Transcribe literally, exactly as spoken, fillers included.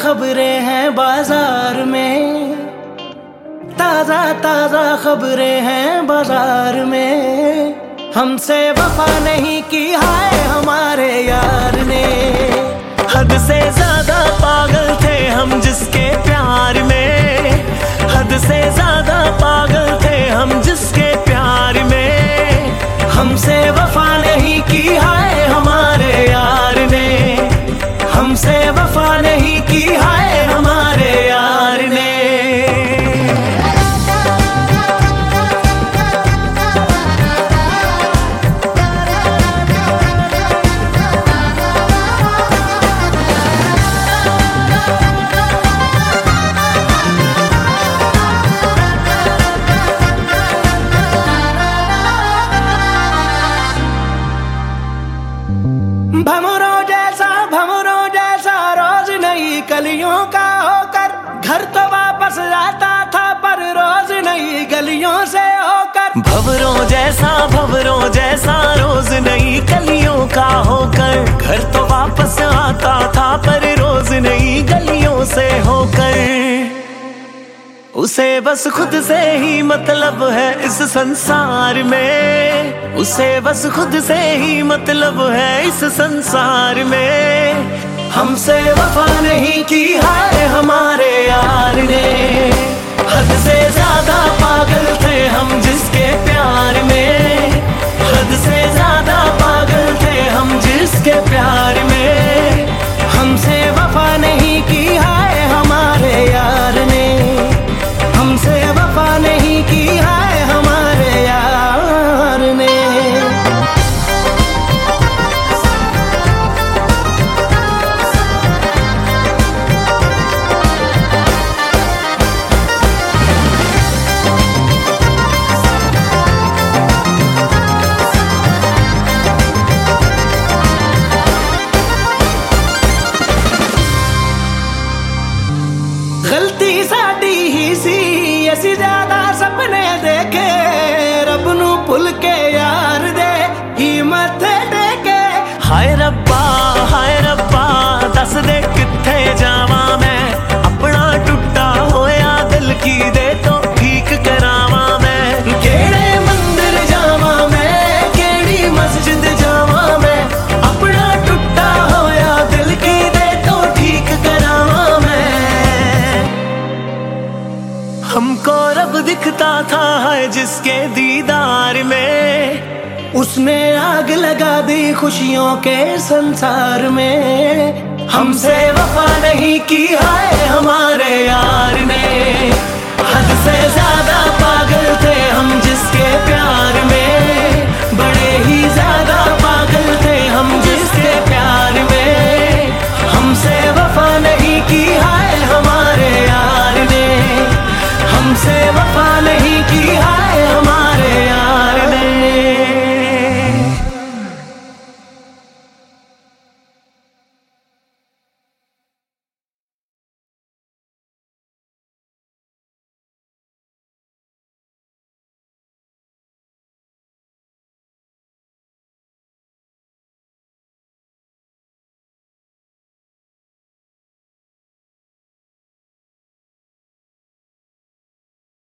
खबरें हैं बाजार में, ताजा ताजा खबरें हैं बाजार में। हमसे वफा नहीं की हाय हमारे यार ने। हद से ज्यादा पागल थे हम जिसके प्यार में, हद से ज्यादा पागल थे हम जिसके प्यार में। हमसे वफा नहीं की हाय हमारे यार ने, हमसे वफा नहीं की हाय हमारे यार ने। भंवरों जैसा भंवरों जैसा रोज नई कलियों का होकर, घर तो वापस आता था पर रोज नई गलियों से होकर। भंवरों जैसा भंवरों जैसा रोज नई कलियों का होकर, घर तो वापस आता था पर रोज नई गलियों से होकर। उसे बस खुद से ही मतलब है इस संसार में, उसे बस खुद से ही मतलब है इस संसार में। हमसे वफा नहीं की हाय हमारे यार ने। हद से ज्यादा पागल थे हम जिसके प्यार में, हद से ज्यादा पागल थे हम जिसके प्यार में। हमसे वफा नहीं की हाय हमारे यार ने, हमसे वफा नहीं की हाय हमारे यार ने। गलती साडी ही सी असी ज्यादा सपने देखे, रब नू भुल के यार दे ही मथे टेके। हाय रब्बा हाय रब्बा दस दे किथे जावा मैं, अपना टुटा होया दिल की दे तो ठीक करावा मैं। केड़े मंदिर जावा मैं, केड़ी मस्जिद जावा मैं, अपना टुटा होया दिल की दे तो ठीक करावा मैं। हमको रब दिखता था है जिसके दीदार में, उसने आग लगा दी खुशियों के संसार में। हमसे वफा नहीं की हाय हमारे